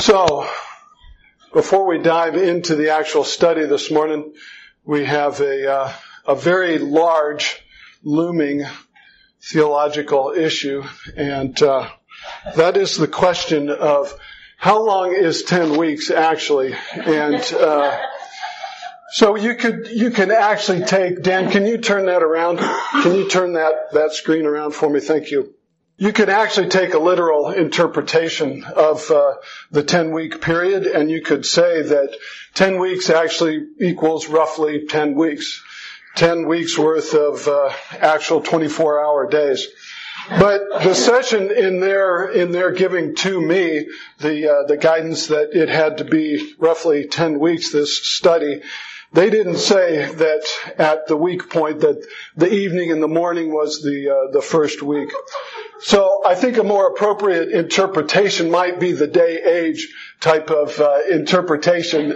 So, before we dive into the actual study this morning, we have a very large, looming theological issue, and that is the question of how long is 10 weeks actually? And so you can actually take, Dan, can you turn that around? Can you turn that screen around for me? Thank you. You could actually take a literal interpretation of the 10-week period, and you could say that 10 weeks actually equals roughly 10 weeks. 10 weeks worth of actual 24-hour days. But the session in their giving to me the guidance that it had to be roughly 10 weeks, this study, they didn't say that at the week point that the evening and the morning was the first week. So I think a more appropriate interpretation might be the day-age type of interpretation.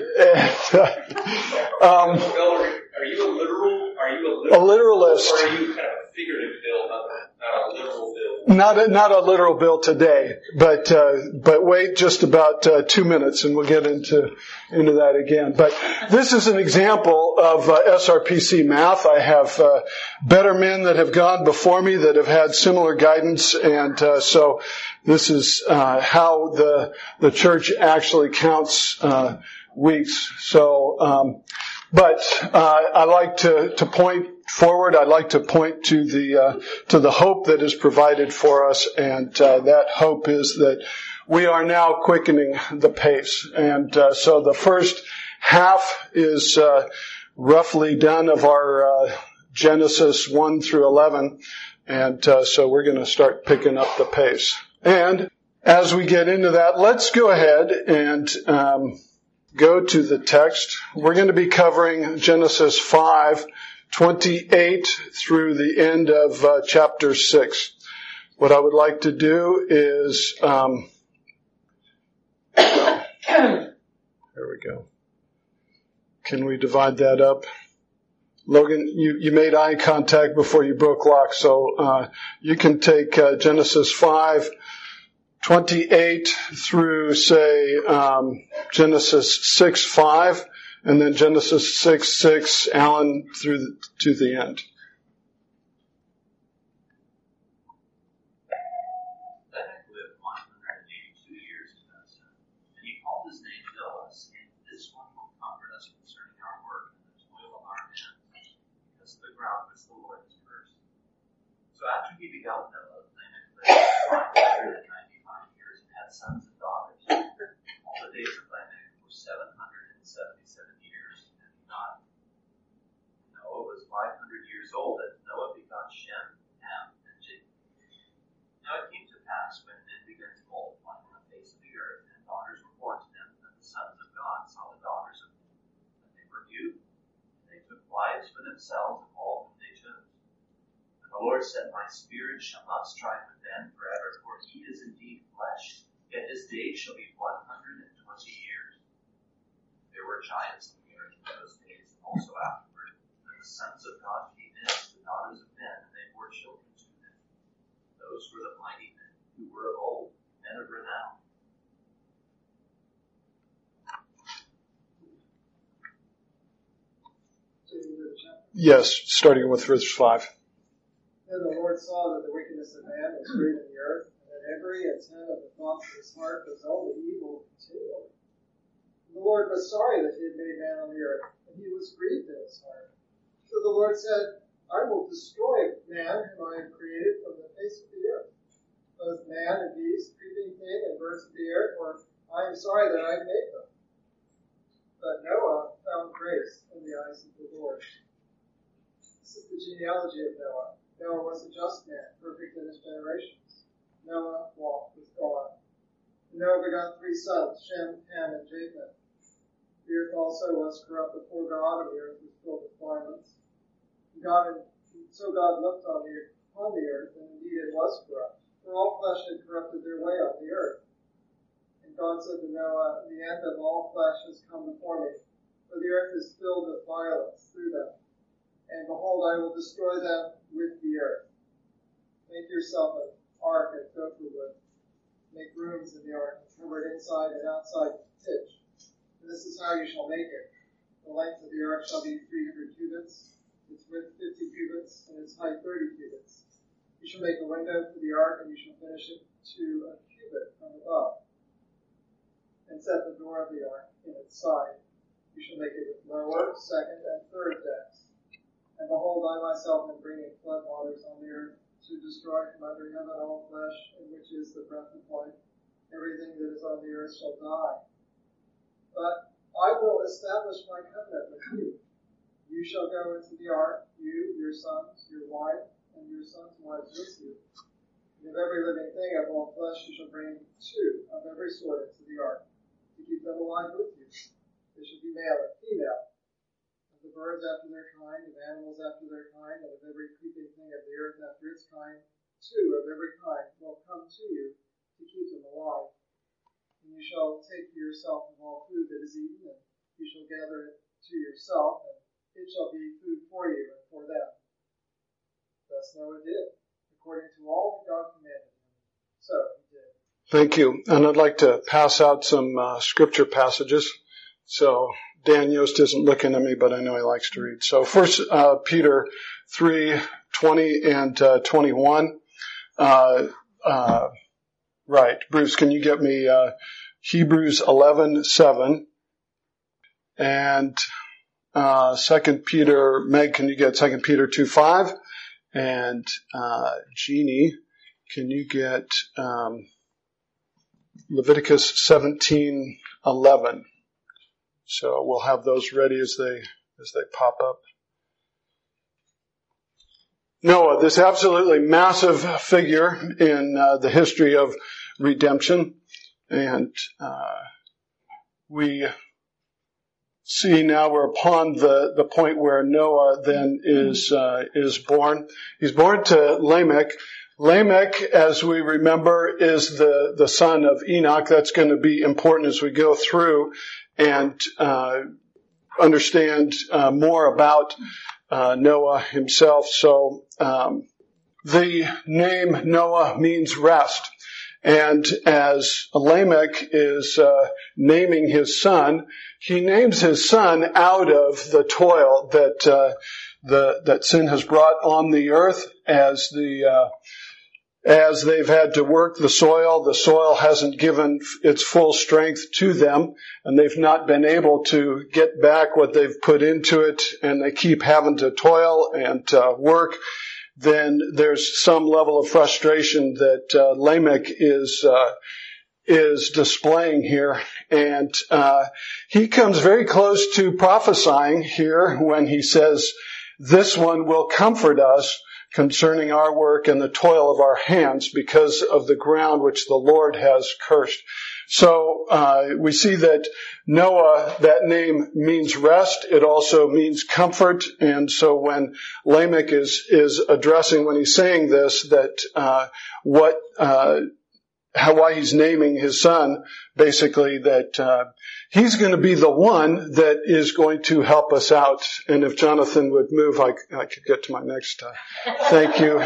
Are you a literal? A literalist. Or are you kind of a figurative Bill, not a literal Bill? Not a literal Bill today, but wait just about 2 minutes and we'll get into that again. But this is an example of SRPC math. I have better men that have gone before me that have had similar guidance, and so this is how the church actually counts weeks. So, but I like to point forward. I'd like to point to the hope that is provided for us, and that hope is that we are now quickening the pace. And so the first half is roughly done of our Genesis 1 through 11, and so we're going to start picking up the pace. And as we get into that, let's go ahead and go to the text. We're going to be covering Genesis 5:28 through the end of chapter 6. What I would like to do is, there we go. Can we divide that up? Logan, you made eye contact before you broke lock, so you can take Genesis 5:28 through, say, Genesis 6:5, and then Genesis 6:6, Alan, to the end. Lamech lived 182 years in Medicine, and he called his name Noah, saying, "This one will comfort us concerning our work and the toil of our hands, because of the ground which the Lord has cursed." So after he begot Noah, Lamech lived 595 years and had sons and daughters. All the days of Lamech were 777 years, and he died. Noah was 500 years old, and Noah begot Shem, Ham, and Japheth. Now it came to pass, when men began to multiply on the face of the earth, and daughters were born to them, that the sons of God saw the daughters of men, that they were beautiful, and they took wives for themselves of all whom they chose. And the Lord said, "My spirit shall not strive with them forever, for he is indeed flesh, yet his days shall be 120 years." There were giants on the earth in those days, and also afterward. And the sons of God came in to the daughters of men, and they bore children to them. Those were the mighty men who were of old, men of renown. Yes, starting with verse 5. Then the Lord saw that the wickedness of man was great in the earth, and that every intent of the thoughts of his heart was only evil continually. And the Lord was sorry that he had made man on the earth, and he was grieved in his heart. So the Lord said, "I will destroy man whom I have created from the face of the earth, both man and beast, creeping thing, and birds of the air, for I am sorry that I have made them." But Noah found grace in the eyes of the Lord. This is the genealogy of Noah. Noah was a just man, perfect in his generations. Noah walked with God. And Noah begot 3 sons, Shem, Ham, and Japheth. The earth also was corrupt before God, and the earth was filled with violence. So God looked on the earth, and indeed it was corrupt, for all flesh had corrupted their way on the earth. And God said to Noah, "The end of all flesh has come before me, for the earth is filled with violence through them. And behold, I will destroy them with the earth. Make yourself an ark of gopher wood. make rooms in the ark, and cover it inside and outside with pitch. And this is how you shall make it. The length of the ark shall be 300 cubits, its width 50 cubits, and its height 30 cubits. You shall make a window for the ark, and you shall finish it to a cubit from above, and set the door of the ark in its side. You shall make it with lower, second, and third decks. And behold, I myself am bringing flood waters on the earth to destroy from under heaven all flesh, in which is the breath of life. Everything that is on the earth shall die. But I will establish my covenant with you. You shall go into the ark, you, your sons, your wife, and your sons' wives with you. And of every living thing of all flesh you shall bring 2 of every sort into the ark, to keep them alive with you. They shall be male and female. Of the birds after their kind, of animals after their kind, and of every creeping thing of the earth after its kind, 2 of every kind will come to you to keep them alive. And you shall take to yourself of all food that is eaten, and you shall gather it to yourself, and it shall be food for you and for them. Thus Noah did, according to all that God commanded him. So he did. Thank you. And I'd like to pass out some scripture passages. So Dan Yost isn't looking at me, but I know he likes to read. So First Peter 3:20 and 21. Right. Bruce, can you get me Hebrews 11:7 and 2 Peter? Meg, can you get 2 Peter 2:5? And Jeannie, can you get Leviticus 17:11? So we'll have those ready as they pop up. Noah, this absolutely massive figure in the history of redemption, and we see now we're upon the point where Noah then is born. He's born to Lamech. Lamech, as we remember, is the son of Enoch. That's going to be important as we go through and understand more about Noah himself. So the name Noah means rest. And as Lamech is naming his son, he names his son out of the toil that sin has brought on the earth as they've had to work the soil hasn't given its full strength to them, and they've not been able to get back what they've put into it, and they keep having to toil and work. Then there's some level of frustration that Lamech is displaying here. And he comes very close to prophesying here when he says, "This one will comfort us concerning our work and the toil of our hands because of the ground which the Lord has cursed." So we see that Noah, that name means rest. It also means comfort. And so when Lamech is addressing, when he's saying this, that why he's naming his son, basically that he's going to be the one that is going to help us out. And if Jonathan would move, I could get to my next. Thank you.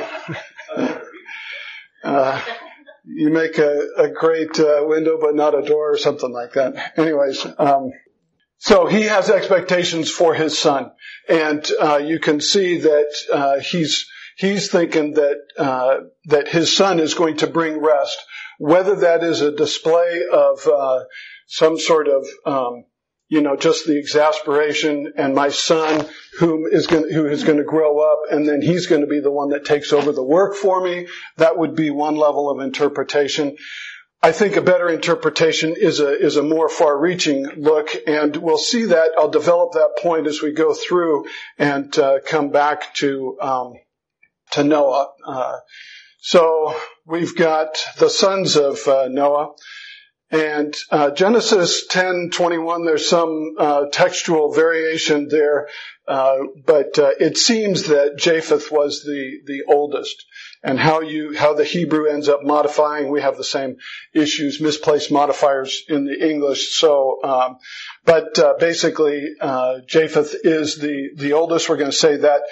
You make a great window, but not a door or something like that. Anyways, so he has expectations for his son, and you can see that he's thinking that his son is going to bring rest, whether that is a display of some sort of just the exasperation and my son who is going to grow up and then he's going to be the one that takes over the work for me. That would be one level of interpretation. I think a better interpretation is a more far-reaching look, and we'll see that. I'll develop that point as we go through and come back to Noah. So we've got the sons of Noah. And Genesis 10:21, there's some textual variation there, but it seems that Japheth was the oldest. And how the Hebrew ends up modifying, we have the same issues, misplaced modifiers in the English. So, but basically, Japheth is the oldest. We're going to say that.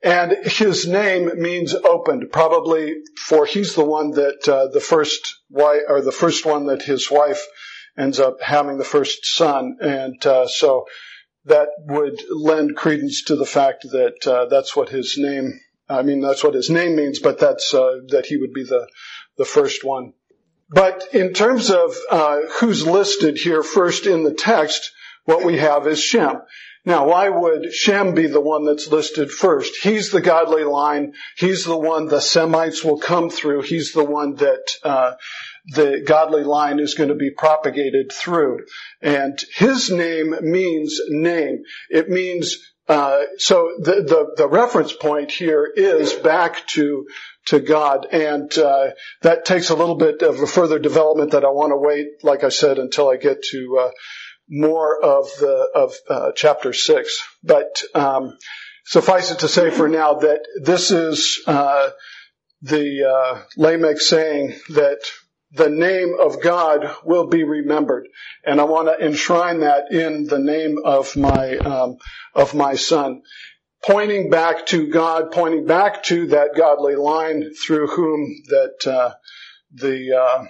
And his name means opened, probably for he's the one that the first one that his wife ends up having the first son, and so that would lend credence to the fact that that's what his name. I mean, that's what his name means, but that's that he would be the first one. But in terms of who's listed here first in the text, what we have is Shem. Now, why would Shem be the one that's listed first? He's the godly line. He's the one the Semites will come through. He's the one that the godly line is going to be propagated through. And his name means name. It means, so the reference point here is back to God. And that takes a little bit of a further development that I want to wait, like I said, until I get to more of chapter 6. But suffice it to say for now that this is the Lamech saying that the name of God will be remembered, and I want to enshrine that in the name of my son, pointing back to God, pointing back to that godly line through whom that the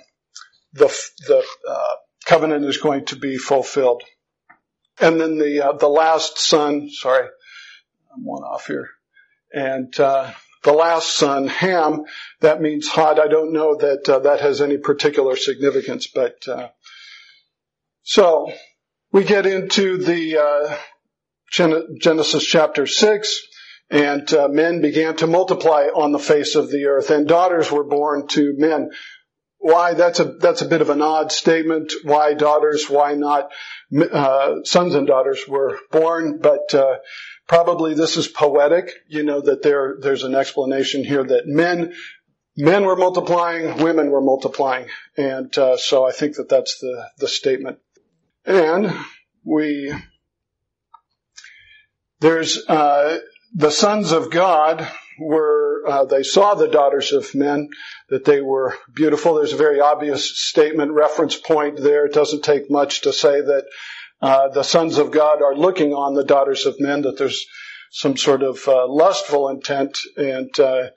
covenant is going to be fulfilled. And then the last son, sorry, I'm one off here. And the last son, Ham, that means hot. I don't know that that has any particular significance, but so we get into the Genesis chapter 6, and men began to multiply on the face of the earth, and daughters were born to men. Why? That's a bit of an odd statement. Why daughters? Why not sons and daughters were born? But probably this is poetic. You know that there's an explanation here that men were multiplying, women were multiplying, and so I think that that's the statement. And there's the sons of God were, they saw the daughters of men, that they were beautiful. There's a very obvious statement, reference point there. It doesn't take much to say that the sons of God are looking on the daughters of men, that there's some sort of lustful intent, and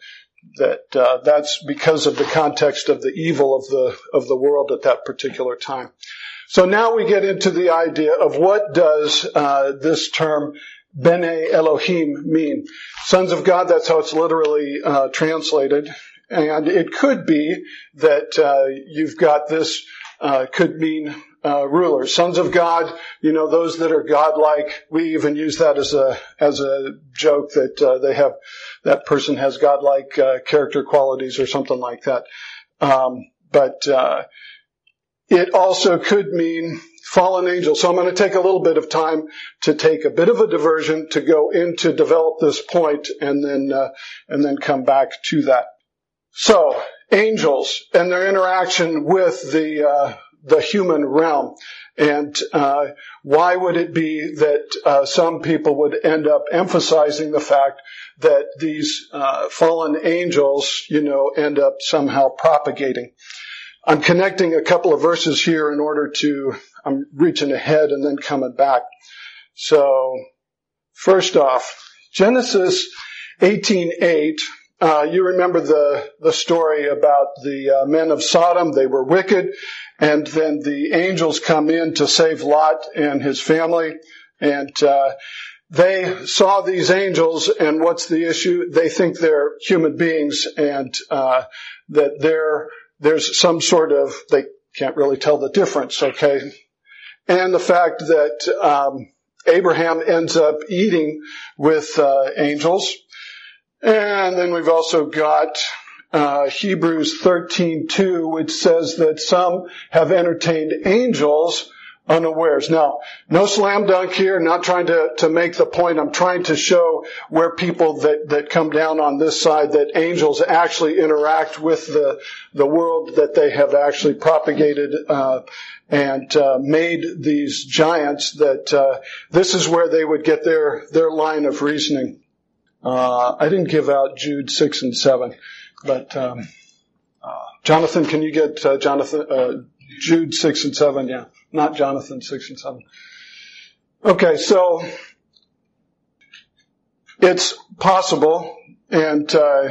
that's because of the context of the evil of the world at that particular time. So now we get into the idea of what does this term B'nai Elohim mean. Sons of God, that's how it's literally translated. And it could be that you've got this, could mean rulers. Sons of God, you know, those that are godlike. We even use that as a joke that they have, that person has godlike character qualities or something like that. But it also could mean fallen angels. So I'm going to take a little bit of time to take a bit of a diversion to go into develop this point, and then come back to that. So angels and their interaction with the human realm, and why would it be that some people would end up emphasizing the fact that these fallen angels, you know, end up somehow propagating? I'm connecting a couple of verses here in order to, I'm reaching ahead and then coming back. So, first off, Genesis 18:8. You remember the story about the men of Sodom. They were wicked, and then the angels come in to save Lot and his family, and they saw these angels, and what's the issue? They think they're human beings, and that there's some sort of, they can't really tell the difference, okay? And the fact that Abraham ends up eating with angels. And then we've also got Hebrews 13:2, which says that some have entertained angels unawares. Now, no slam dunk here, not trying to make the point. I'm trying to show where people that come down on this side, that angels actually interact with the world, that they have actually propagated and made these giants, that this is where they would get their line of reasoning. I didn't give out Jude 6 and 7, but Jonathan, can you get Jude 6 and 7? Yeah. Not Jonathan 6 and 7. Okay, so It's possible, and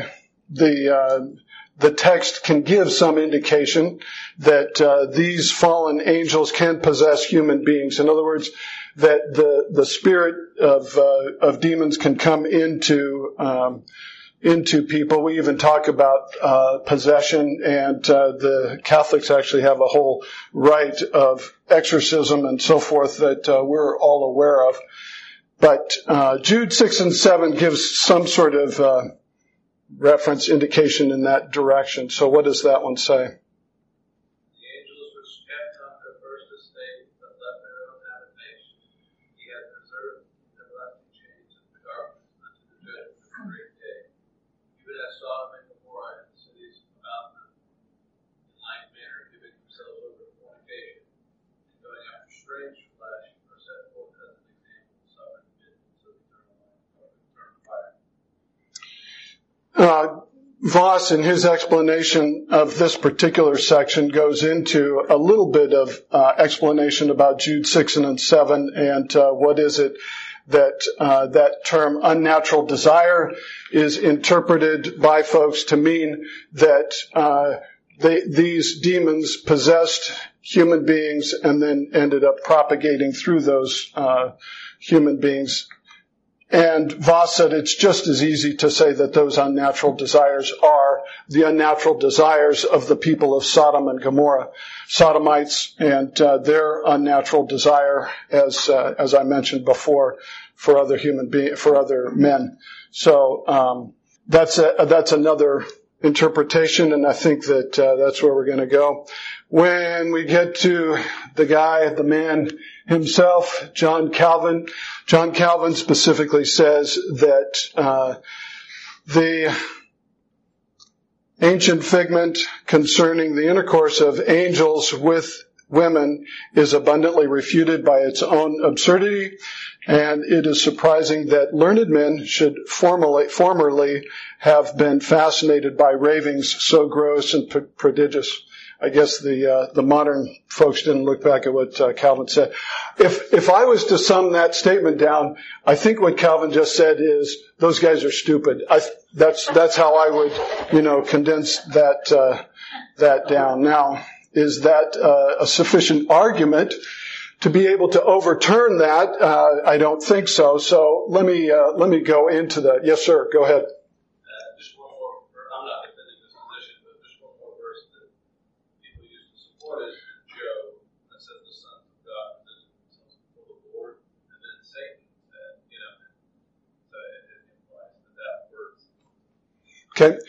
the text can give some indication that these fallen angels can possess human beings. In other words, that the spirit of demons can come into people. We even talk about possession, and the Catholics actually have a whole rite of exorcism and so forth that we're all aware of. But Jude 6 and 7 gives some sort of reference indication in that direction. So what does that one say? The angels which kept not their first estate, but left their own habitation, he hath preserved in everlasting chains of the darkness unto the judgment of the great day. Even as Sodom and Gomorrah and the cities about them, in like manner giving themselves over to fornication, and going after strange flesh, are set forth as an example of suffering victims of eternal life, of eternal fire. Voss, in his explanation of this particular section, goes into a little bit of explanation about Jude 6 and 7 and what is it that that term unnatural desire is interpreted by folks to mean that these demons possessed human beings and then ended up propagating through those human beings. And Voss said it's just as easy to say that those unnatural desires are the unnatural desires of the people of Sodom and Gomorrah, Sodomites, and their unnatural desire, as I mentioned before, for other for other men. So that's another interpretation, and I think that that's where we're going to go. When we get to the man himself, John Calvin specifically says that the ancient figment concerning the intercourse of angels with women is abundantly refuted by its own absurdity, and it is surprising that learned men should formerly have been fascinated by ravings so gross and prodigious. I guess the modern folks didn't look back at what Calvin said. If I was to sum that statement down, I think what Calvin just said is those guys are stupid. That's how I would, condense that down. Now, is that a sufficient argument to be able to overturn that? I don't think so. So let me go into that. Yes, sir. Go ahead. Just one more. I'm not defending this position, but just one more verse that people use to support is Job that says the sons of God presented themselves before the Lord, and then Satan said, so it implies that works. Okay.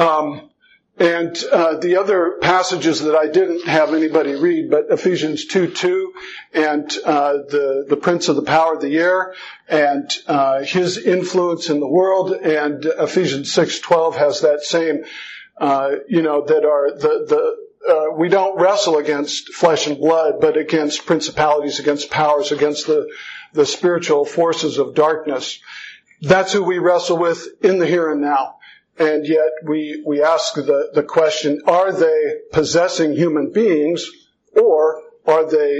And the other passages that I didn't have anybody read, but Ephesians 2:2 and the prince of the power of the air and his influence in the world, and Ephesians 6:12 has that same, that are we don't wrestle against flesh and blood, but against principalities, against powers, against the spiritual forces of darkness. That's who we wrestle with in the here and now. And yet we ask the question, are they possessing human beings, or are they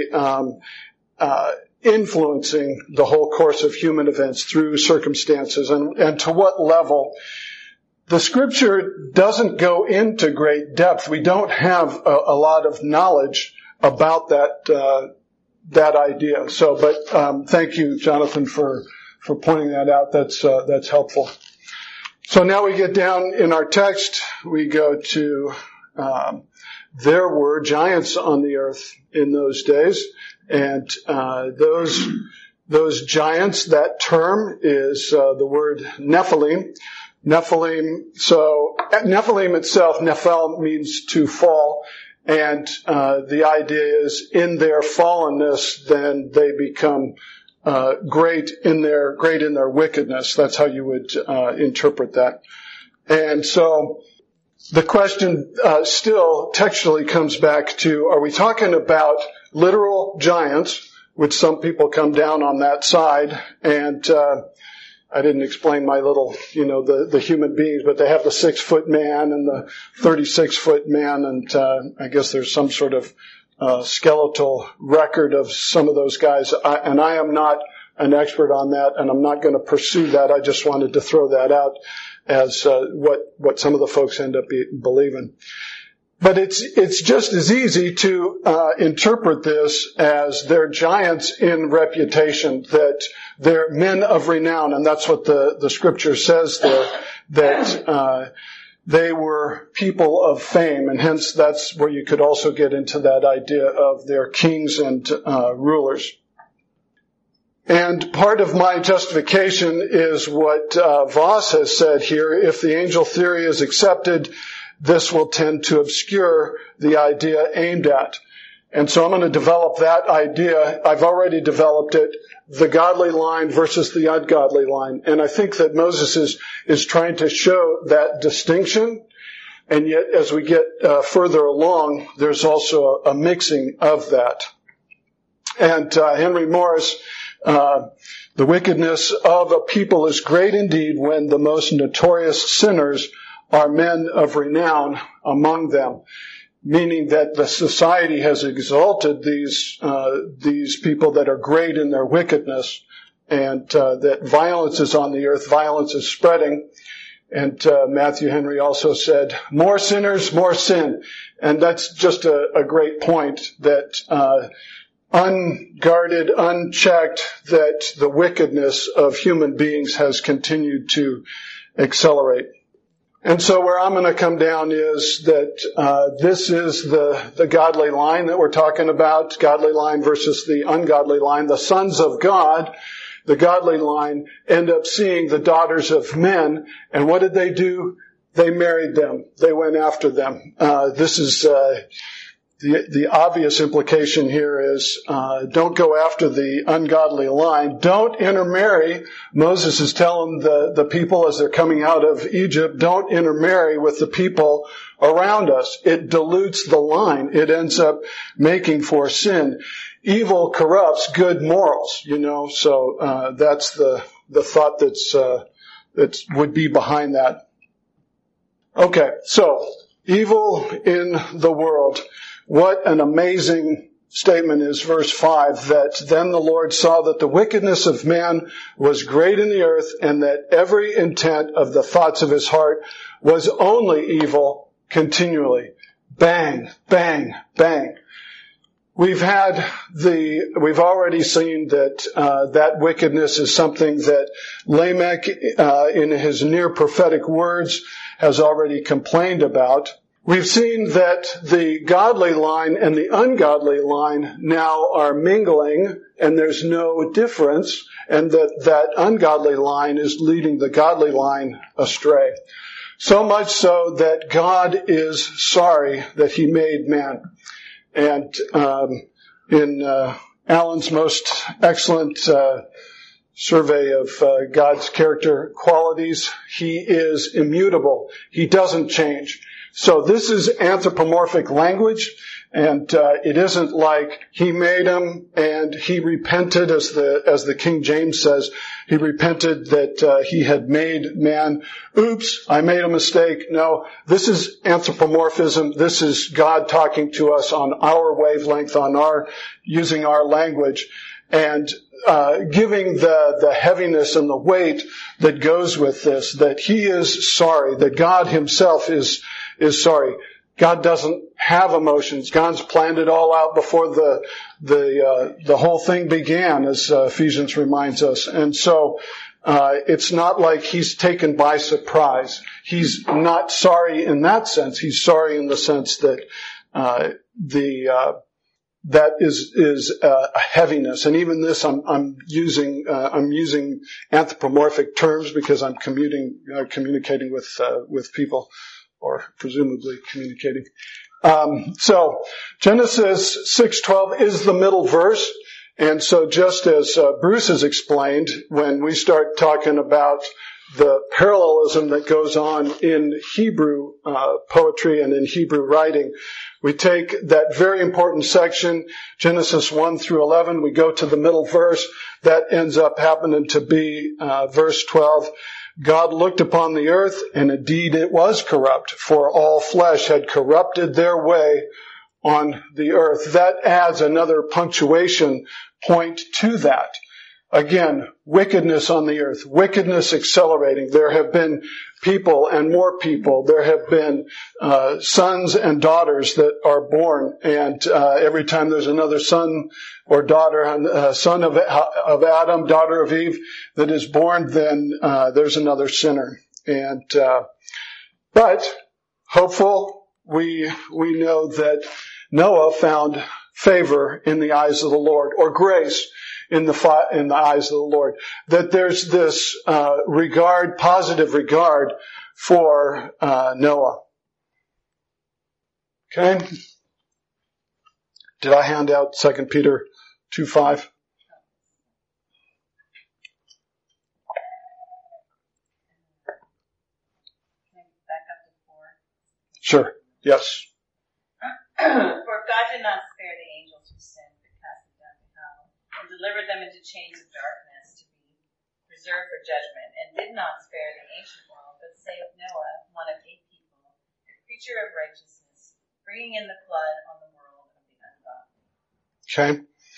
influencing the whole course of human events through circumstances, and to what level? The scripture doesn't go into great depth. We don't have a lot of knowledge about that idea. So, but thank you, Jonathan, for pointing that out. That's helpful. So now we get down in our text, we go to, there were giants on the earth in those days, and those giants, that term is the word Nephilim. So Nephilim itself, Nephel means to fall, and the idea is in their fallenness, then they become great in their wickedness. That's how you would interpret that. And so the question still textually comes back to, are we talking about literal giants, which some people come down on that side, and I didn't explain my little, the human beings, but they have the 6-foot man and the 36-foot man, and I guess there's some sort of skeletal record of some of those guys. I am not an expert on that, and I'm not going to pursue that. I just wanted to throw that out as what some of the folks end up believing. But it's just as easy to interpret this as they're giants in reputation, that they're men of renown, and that's what the scripture says there, that they were people of fame, and hence that's where you could also get into that idea of their kings and rulers. And part of my justification is what Voss has said here. If the angel theory is accepted, this will tend to obscure the idea aimed at. And so I'm going to develop that idea. I've already developed it, the godly line versus the ungodly line. And I think that Moses is trying to show that distinction. And yet, as we get further along, there's also a mixing of that. And Henry Morris, the wickedness of a people is great indeed when the most notorious sinners are men of renown among them, meaning that the society has exalted these people that are great in their wickedness, and that violence is on the earth, violence is spreading. And Matthew Henry also said, more sinners, more sin. And that's just a great point, that unguarded, unchecked, that the wickedness of human beings has continued to accelerate. And so where I'm going to come down is that this is the godly line that we're talking about, godly line versus the ungodly line. The sons of God, the godly line, end up seeing the daughters of men, and what did they do? They married them. They went after them. This is the obvious implication here is don't go after the ungodly line. Don't intermarry. Moses is telling the people as they're coming out of Egypt, don't intermarry with the people around us. It dilutes the line. It ends up making for sin. Evil corrupts good morals, so that's the thought that would be behind that. Okay, so evil in the world. What an amazing statement is verse 5, that then the Lord saw that the wickedness of man was great in the earth, and that every intent of the thoughts of his heart was only evil continually. Bang, bang, bang. We've already seen that that wickedness is something that Lamech, in his near prophetic words, has already complained about. We've seen that the godly line and the ungodly line now are mingling, and there's no difference, and that ungodly line is leading the godly line astray. So much so that God is sorry that he made man. And in Alan's most excellent survey of God's character qualities, he is immutable. He doesn't change. So this is anthropomorphic language, and it isn't like he made him and he repented, as the King James says. He repented that he had made man. Oops, I made a mistake. No, this is anthropomorphism. This is God talking to us on our wavelength, using our language, and giving the heaviness and the weight that goes with this, that he is sorry, that God himself is sorry. God doesn't have emotions. God's planned it all out before the whole thing began, as Ephesians reminds us. And so it's not like he's taken by surprise. He's not sorry in that sense. He's sorry in the sense that that is a heaviness. And even this, I'm using anthropomorphic terms because I'm communicating with people, or presumably communicating. So Genesis 6:12 is the middle verse. And so just as Bruce has explained, when we start talking about the parallelism that goes on in Hebrew poetry and in Hebrew writing, we take that very important section, Genesis 1 through 11, we go to the middle verse. That ends up happening to be verse 12. God looked upon the earth, and indeed it was corrupt, for all flesh had corrupted their way on the earth. That adds another punctuation point to that. again, wickedness on the earth, wickedness accelerating. There have been people and more people. There have been sons and daughters that are born, and every time there's another son or daughter, son of Adam, daughter of Eve, that is born, then there's another sinner. And but hopeful, we know that Noah found favor in the eyes of the Lord, or grace in the eyes of the Lord. That there's this positive regard for Noah. Okay? Did I hand out 2 Peter 2:5? Sure. Yes. For God did not spare the angels who sinned, but cast them down to hell, and delivered them into chains of darkness to be reserved for judgment, and did not spare the ancient world, but saved Noah, one of 8 people, a creature of righteousness, bringing in the flood on the world of the ungodly. Okay.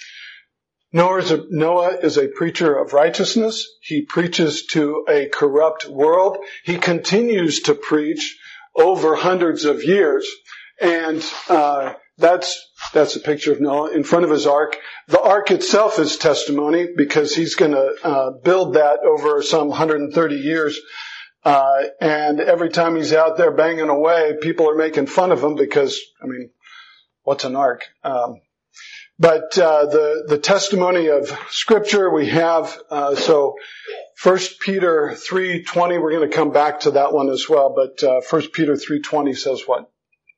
Noah is a preacher of righteousness. He preaches to a corrupt world. He continues to preach over hundreds of years. And that's a picture of Noah in front of his ark. The ark itself is testimony, because he's going to build that over some 130 years. And every time he's out there banging away, people are making fun of him because, what's an ark? But the testimony of Scripture we have, so 1 Peter 3:20, we're going to come back to that one as well, but 1 Peter 3:20 says what?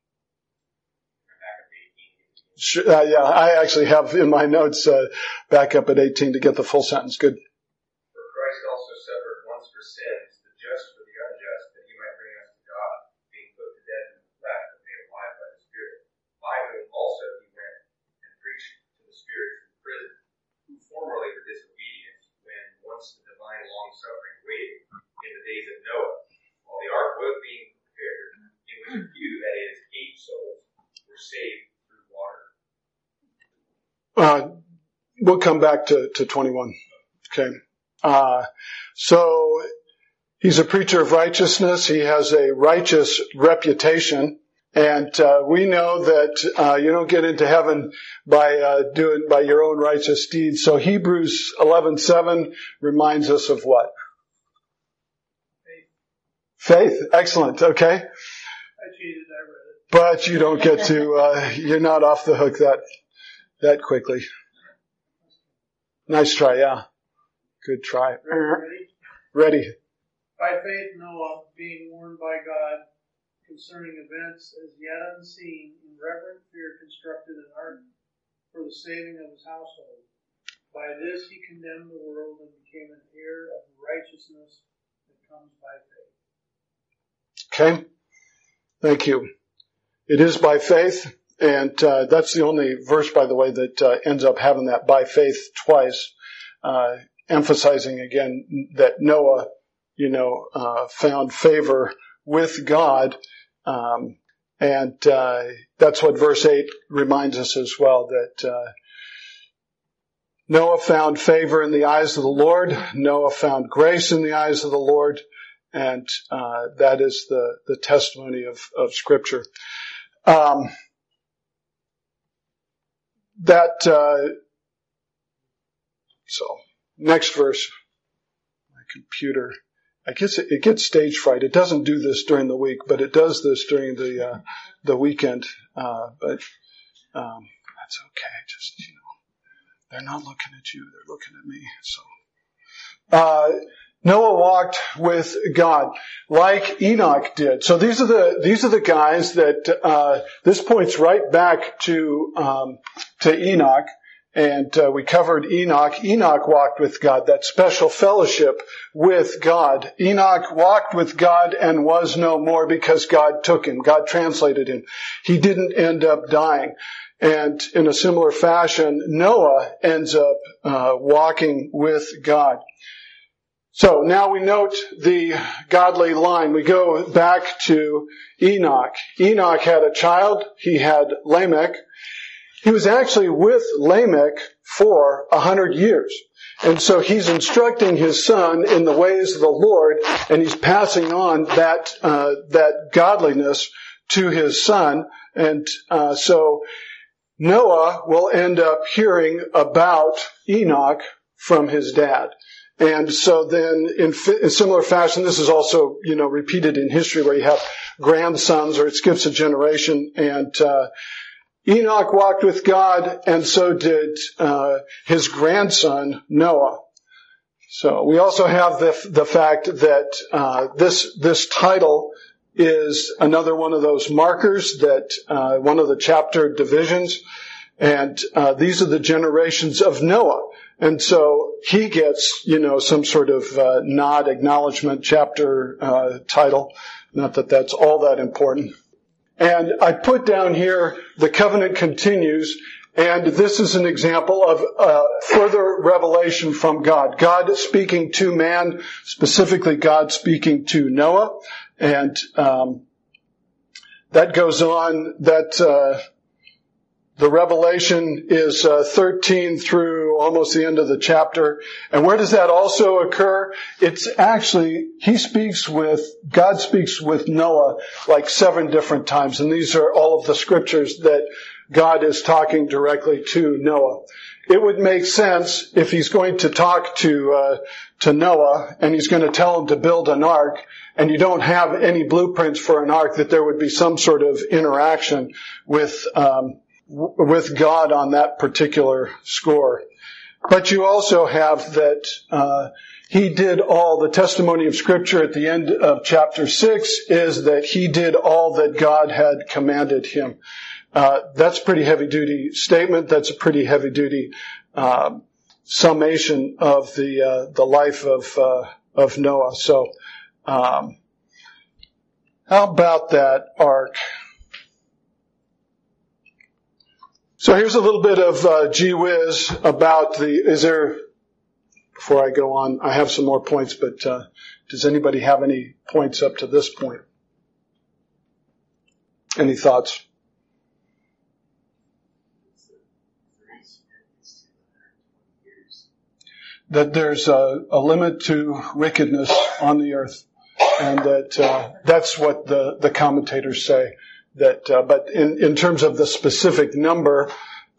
Yeah, I actually have in my notes back up at 18 to get the full sentence. Good. For Christ also suffered once for sins, the just for the unjust, that he might bring us to God, being put to death in the flesh, but made alive by the Spirit, by whom also he went and preached to the spirits in prison, who formerly were disobedient, when once the divine long-suffering waited in the days of Noah, while the ark was being prepared, in which a few, that is, 8 souls, were saved through water. We'll come back to 21. Okay. So he's a preacher of righteousness. He has a righteous reputation. And we know that you don't get into heaven by your own righteous deeds. So Hebrews 11:7 reminds us of what? Faith. Excellent. Okay. I cheated. I read it. But you don't get to. You're not off the hook that quickly. Nice try. Yeah. Good try. Ready. By faith, Noah, being warned by God concerning events as yet unseen, in reverent fear constructed an ark for the saving of his household. By this he condemned the world and became an heir of the righteousness that comes by faith. Okay. Thank you. It is by faith, and that's the only verse, by the way, that ends up having that by faith twice, emphasizing again that Noah, found favor with God. And that's what verse 8 reminds us as well, that Noah found favor in the eyes of the Lord. Noah found grace in the eyes of the Lord. And that is the testimony of Scripture. So next verse. My computer. I guess it gets stage fright. It doesn't do this during the week, but it does this during the weekend. But that's okay. Just, they're not looking at you. They're looking at me. So, Noah walked with God like Enoch did. So these are the guys that, this points right back to Enoch. And we covered Enoch. Enoch walked with God, that special fellowship with God. Enoch walked with God and was no more because God took him. God translated him. He didn't end up dying. And in a similar fashion, Noah ends up walking with God. So now we note the godly line. We go back to Enoch. Enoch had a child. He had Lamech. he was actually with Lamech for 100 years. And so he's instructing his son in the ways of the Lord, and he's passing on that godliness to his son. And so Noah will end up hearing about Enoch from his dad. And so then in similar fashion, this is also, repeated in history where you have grandsons, or it skips a generation. And Enoch walked with God, and so did his grandson Noah. So we also have the fact that this title is another one of those markers that one of the chapter divisions, and these are the generations of Noah. And so he gets, some sort of nod, acknowledgement, chapter title. Not that that's all that important. And I put down here, the covenant continues, and this is an example of further revelation from God. God speaking to man, specifically God speaking to Noah. And that goes on, that the revelation is 13 through almost the end of the chapter. And where does that also occur? It's actually, God speaks with Noah like 7 different times. And these are all of the scriptures that God is talking directly to Noah. It would make sense if he's going to talk to Noah and he's going to tell him to build an ark, and you don't have any blueprints for an ark, that there would be some sort of interaction with God on that particular score. But you also have that he did all, the testimony of Scripture at the end of chapter 6 is that he did all that God had commanded him. That's a pretty heavy-duty statement. That's a pretty heavy-duty summation of the life of Noah. So, how about that ark? So here's a little bit of gee whiz about before I go on, I have some more points, but does anybody have any points up to this point? Any thoughts? That there's a limit to wickedness on the earth, and that's what the commentators say. But in terms of the specific number,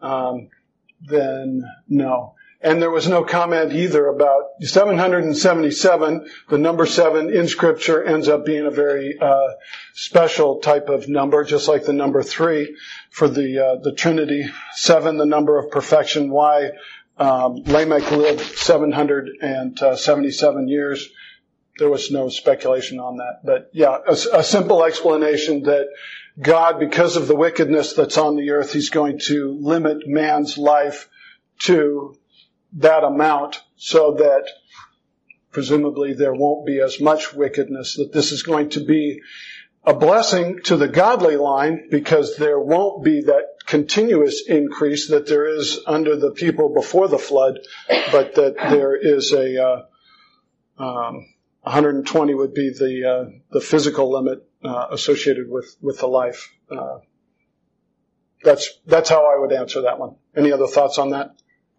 then no. And there was no comment either about 777. The number 7 in Scripture ends up being a very special type of number, just like the number 3 for the Trinity. 7, the number of perfection. Why Lamech lived 777 years. There was no speculation on that. But yeah, a simple explanation that God, because of the wickedness that's on the earth, He's going to limit man's life to that amount so that presumably there won't be as much wickedness, that this is going to be a blessing to the godly line because there won't be that continuous increase that there is under the people before the flood, but that there is 120 would be the physical limit associated with the life. That's how I would answer that one. Any other thoughts on that?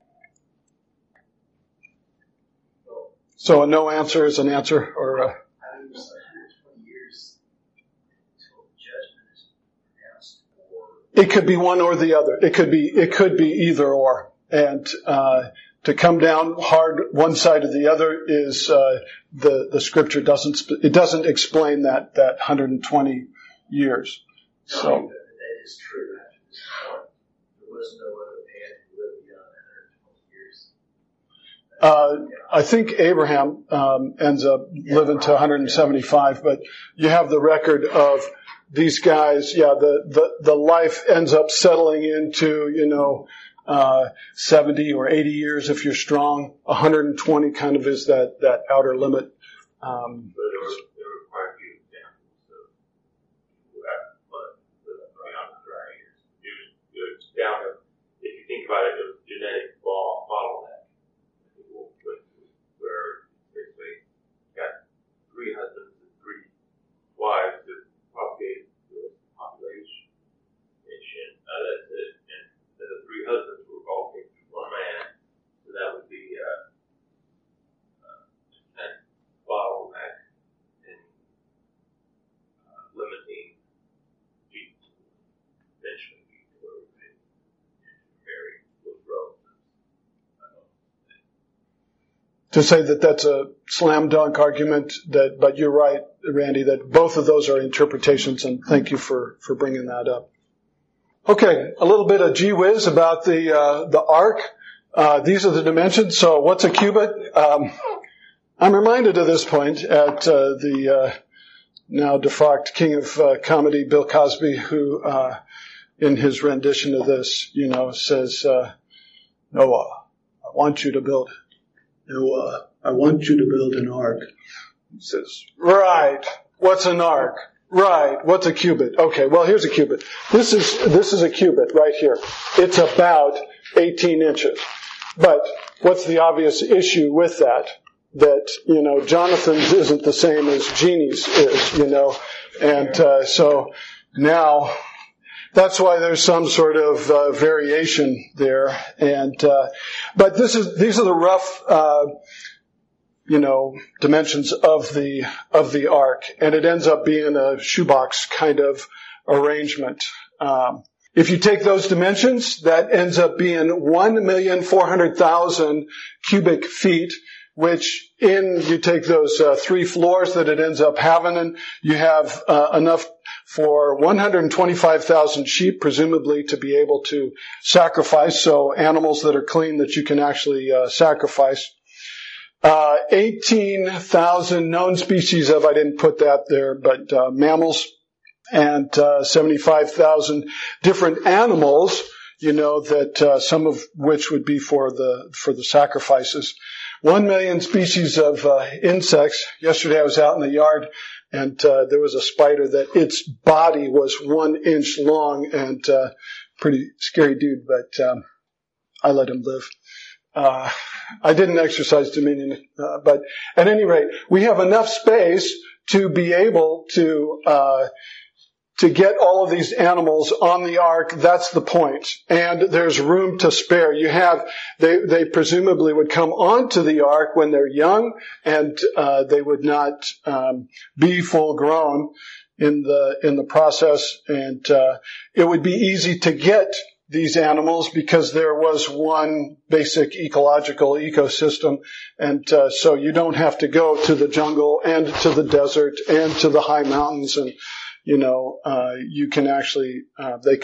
So a no answer is an answer, or a... 120 years until judgment is pronounced, or It could be one or the other. It could be either or. And to come down hard one side or the other is the Scripture doesn't explain that 120 years. So that is true. After this point, there was no other man who lived beyond 120 years. I think Abraham ends up living to 175, but you have the record of these guys. Yeah, the life ends up settling into 70 or 80 years if you're strong. 120 kind of is that outer limit. But there were quite a few examples of people who had blood beyond the dry years. It was down to, if you think about it, it was genetic bottleneck. People where basically got 3 husbands and 3 wives to propagate the population. That's it. And instead of to say that that's a slam dunk argument. But you're right, Randy, that both of those are interpretations, and thank you for bringing that up. Okay, a little bit of gee whiz about the ark. These are the dimensions. So what's a cubit? I'm reminded at this point at the now defunct king of comedy, Bill Cosby, who in his rendition of this, says, Noah, I want you to build an ark. He says, right, what's an ark? Right, what's a cubit? Okay, well, here's a cubit. This is a cubit right here. It's about 18 inches. But what's the obvious issue with that? That, Jonathan's isn't the same as Jeannie's is, and so now that's why there's some sort of variation there. And but these are the rough dimensions of the ark, and it ends up being a shoebox kind of arrangement. If you take those dimensions, that ends up being 1,400,000 cubic feet, which you take those 3 floors that it ends up having, and you have enough for 125,000 sheep, presumably to be able to sacrifice, so animals that are clean that you can actually sacrifice. 18,000 known species of, I didn't put that there, but mammals, and 75,000 different animals, that some of which would be for the sacrifices. 1 million species of insects. Yesterday I was out in the yard, and there was a spider that its body was 1 inch long, and pretty scary dude, but I let him live. I didn't exercise dominion, but at any rate, we have enough space to be able to get all of these animals on the ark. That's the point. And there's room to spare. They presumably would come onto the ark when they're young, and they would not be full grown in the process. And it would be easy to get these animals because there was one basic ecological ecosystem, and so you don't have to go to the jungle and to the desert and to the high mountains, and you can actually they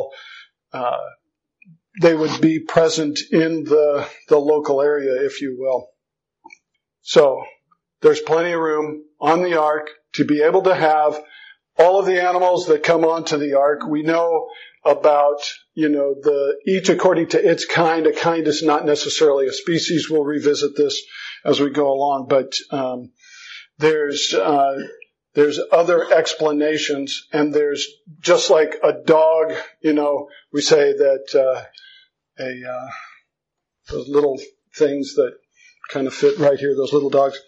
would be present in the local area, if you will. So there's plenty of room on the ark to be able to have all of the animals that come onto the ark. We know about, each according to its kind. A kind is not necessarily a species. We'll revisit this as we go along, but there's other explanations, and there's just like a dog, we say that those little things that kind of fit right here, those little dogs.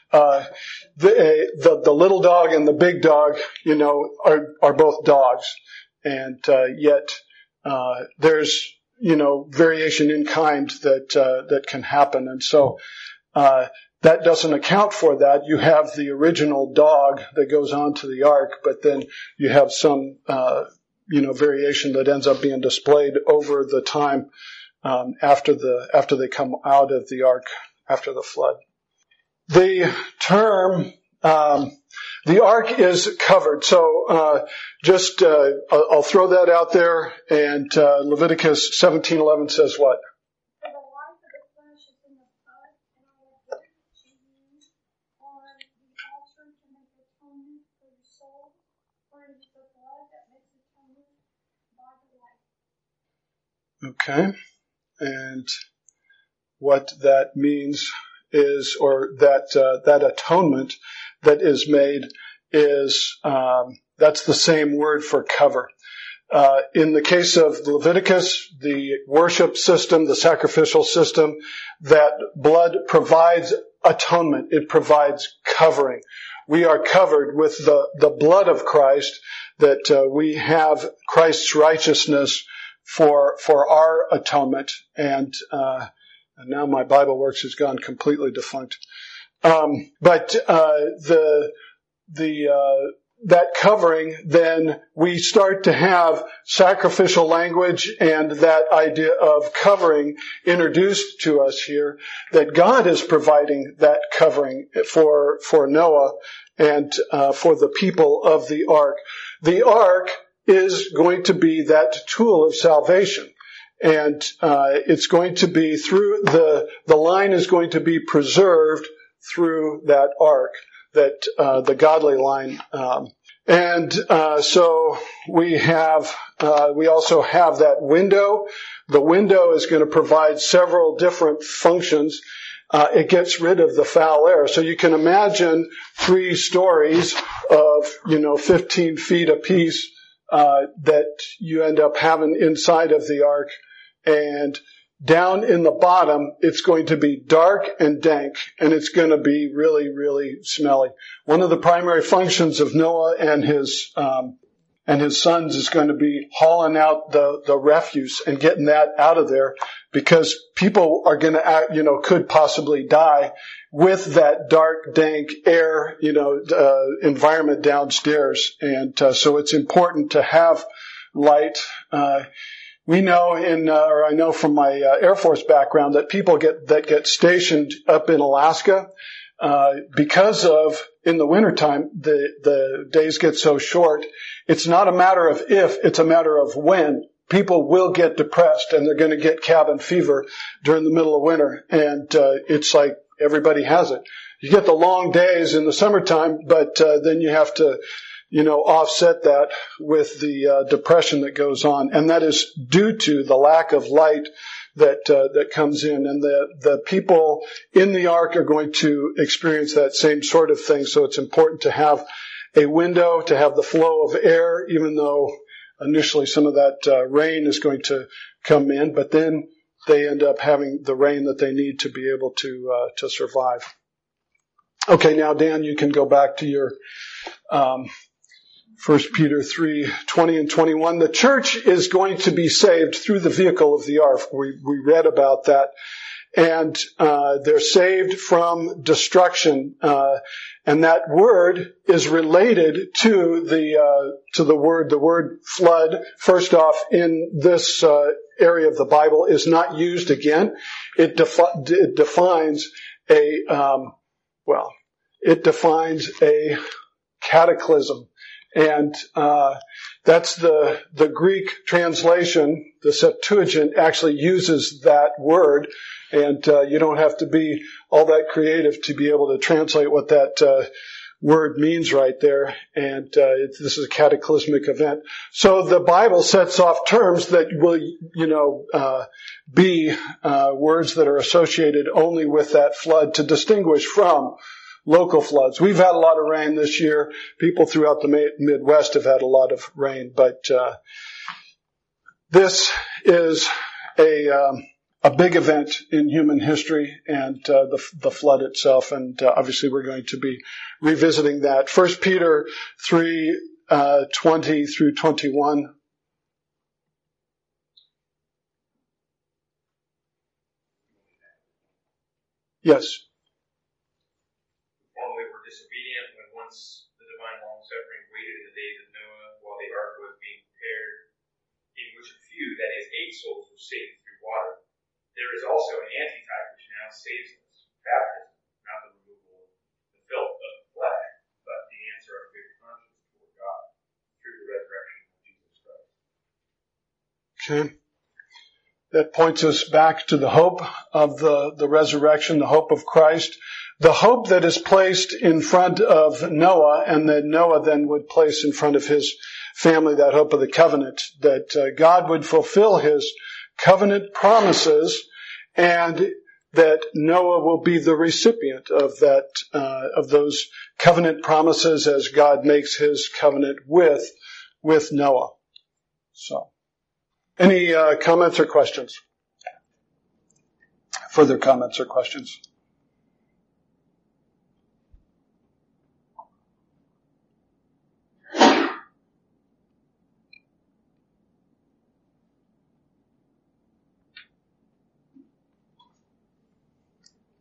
The little dog and the big dog, are both dogs. And yet there's variation in kind that can happen, and so that doesn't account for that. You have the original dog that goes onto the ark, but then you have some variation that ends up being displayed over the time after they come out of the ark after the flood. The term the ark is covered. So I'll throw that out there. And Leviticus 17:11 says what? For the life of the flesh is in the blood, and I have given it to you on the altar to make atonement for your soul, for it is the blood that makes atonement by the life. Okay. And what that means is, or that atonement that is made is, that's the same word for cover. In the case of Leviticus, the worship system, the sacrificial system, that blood provides atonement. It provides covering. We are covered with the blood of Christ, that we have Christ's righteousness for our atonement. And now my Bible Works has gone completely defunct. But the that covering, then we start to have sacrificial language and that idea of covering introduced to us here, that God is providing that covering for Noah and for the people of the ark. The ark is going to be that tool of salvation. And it's going to be through the line is going to be preserved through that ark, that the godly line. So we also have that window. The window is going to provide several different functions. It gets rid of the foul air. So you can imagine 3 stories of, 15 feet apiece, that you end up having inside of the ark. And down in the bottom, it's going to be dark and dank, and it's going to be really, really smelly. One of the primary functions of Noah and his sons is going to be hauling out the refuse and getting that out of there, because people are going to could possibly die with that dark, dank air, environment downstairs. And so it's important to have light. We know I know from my Air Force background that people get stationed up in Alaska, because of, in the wintertime, the days get so short. It's not a matter of if, it's a matter of when. People will get depressed and they're going to get cabin fever during the middle of winter. And, it's like everybody has it. You get the long days in the summertime, but, then you have to, offset that with the depression that goes on, and that is due to the lack of light that comes in, and the people in the ark are going to experience that same sort of thing. So it's important to have a window, to have the flow of air, even though initially some of that rain is going to come in, but then they end up having the rain that they need to be able to survive. Okay, now Dan, you can go back to your 1 Peter 3:20 and 21. The church is going to be saved through the vehicle of the ark. We read about that. And they're saved from destruction. And that word is related to the word flood. First off, in this area of the Bible is not used again. It defines a cataclysm. And that's the Greek translation. The Septuagint actually uses that word, and you don't have to be all that creative to be able to translate what that word means right there. And this is a cataclysmic event. So the Bible sets off terms that will, be words that are associated only with that flood to distinguish from local floods. We've had a lot of rain this year. People throughout the Midwest have had a lot of rain, but this is a big event in human history, and the flood itself. And obviously, we're going to be revisiting that. 1 Peter 3:20 through 21. Yes. Once the divine long-suffering waited in the days of Noah while the ark was being prepared, in which a few, that is, 8 souls, were saved through water. There is also an antitype which now saves us, baptism, not the removal of the filth of the flesh, but the answer of a good conscience toward God through the resurrection of Jesus Christ. Okay. That points us back to the hope of the resurrection, the hope of Christ. The hope that is placed in front of Noah, and that Noah then would place in front of his family, that hope of the covenant, that God would fulfill his covenant promises, and that Noah will be the recipient of that, of those covenant promises as God makes his covenant with Noah. So, any comments or questions? Further comments or questions?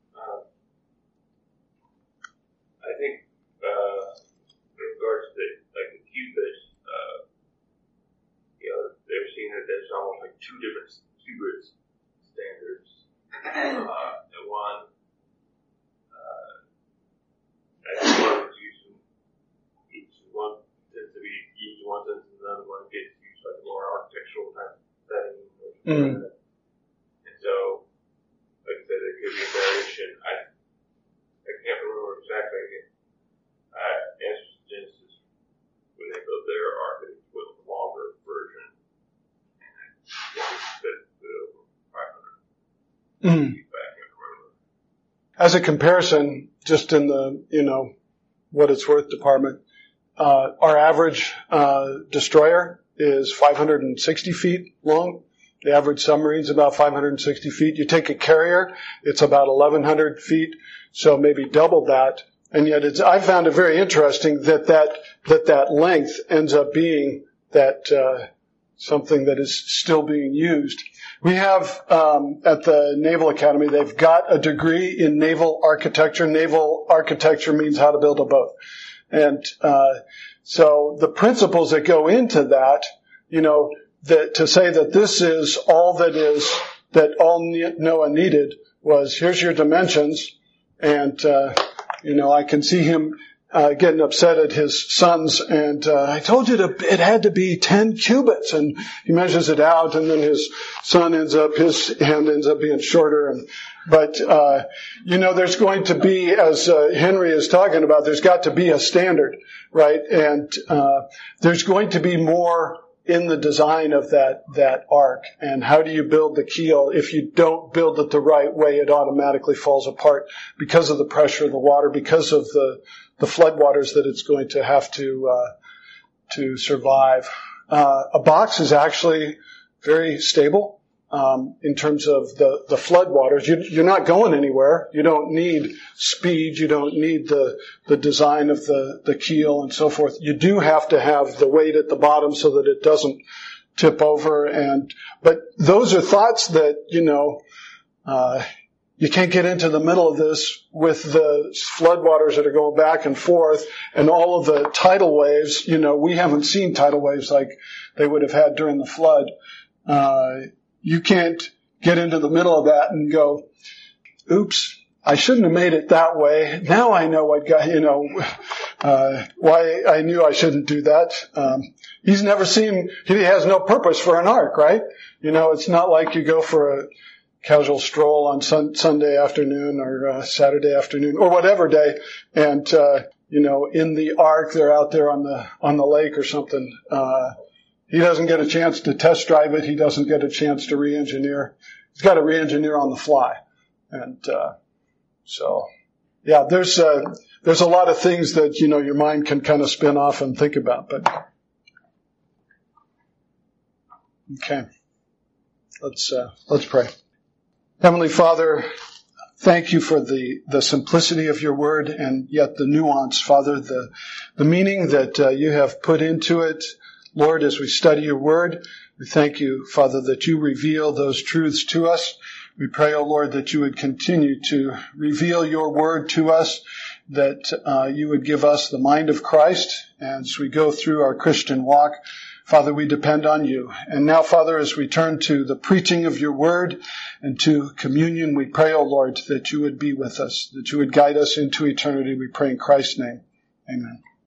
I think, in regards to two different standards. And one, I think one is used one tends to be used in one sense, and the other one gets used like more architectural type setting. And so, like I said, it could be a variation. I can't remember exactly. Genesis, when they built their ark, it was a longer version. And I think it over 500 feet back in the road. As a comparison, just in the, what it's worth department, our average destroyer is 560 feet long. The average submarine is about 560 feet. You take a carrier, it's about 1,100 feet, so maybe double that. And yet I found it very interesting that length ends up being that something that is still being used. We have at the Naval Academy, they've got a degree in naval architecture. Naval architecture means how to build a boat. And so the principles that go into that, that to say that this is all that all Noah needed was, here's your dimensions, and I can see him getting upset at his sons, and I told you it had to be 10 cubits, and he measures it out, and then his hand ends up being shorter, but there's going to be, as Henry is talking about, there's got to be a standard, right? And there's going to be more in the design of that ark. And how do you build the keel? If you don't build it the right way, it automatically falls apart because of the pressure of the water, because of the floodwaters that it's going to have to survive. A box is actually very stable in terms of the floodwaters. You're not going anywhere. You don't need speed. You don't need the design of the keel and so forth. You do have to have the weight at the bottom so that it doesn't tip over. But those are thoughts that, you can't get into the middle of this with the floodwaters that are going back and forth and all of the tidal waves. We haven't seen tidal waves like they would have had during the flood. You can't get into the middle of that and go, oops, I shouldn't have made it that way. Now I know why I knew I shouldn't do that. He has no purpose for an ark, right? It's not like you go for a casual stroll on Sunday afternoon or Saturday afternoon or whatever day, and in the ark they're out there on the lake or something. He doesn't get a chance to test drive it. He doesn't get a chance to re-engineer. He's got to re-engineer on the fly, and there's a lot of things that your mind can kind of spin off and think about. But okay, let's pray. Heavenly Father, thank you for the simplicity of your word and yet the nuance, Father, the meaning that you have put into it. Lord, as we study your word, we thank you, Father, that you reveal those truths to us. We pray, O Lord, that you would continue to reveal your word to us, that you would give us the mind of Christ as we go through our Christian walk. Father, we depend on you. And now, Father, as we turn to the preaching of your word and to communion, we pray, O Lord, that you would be with us, that you would guide us into eternity. We pray in Christ's name. Amen.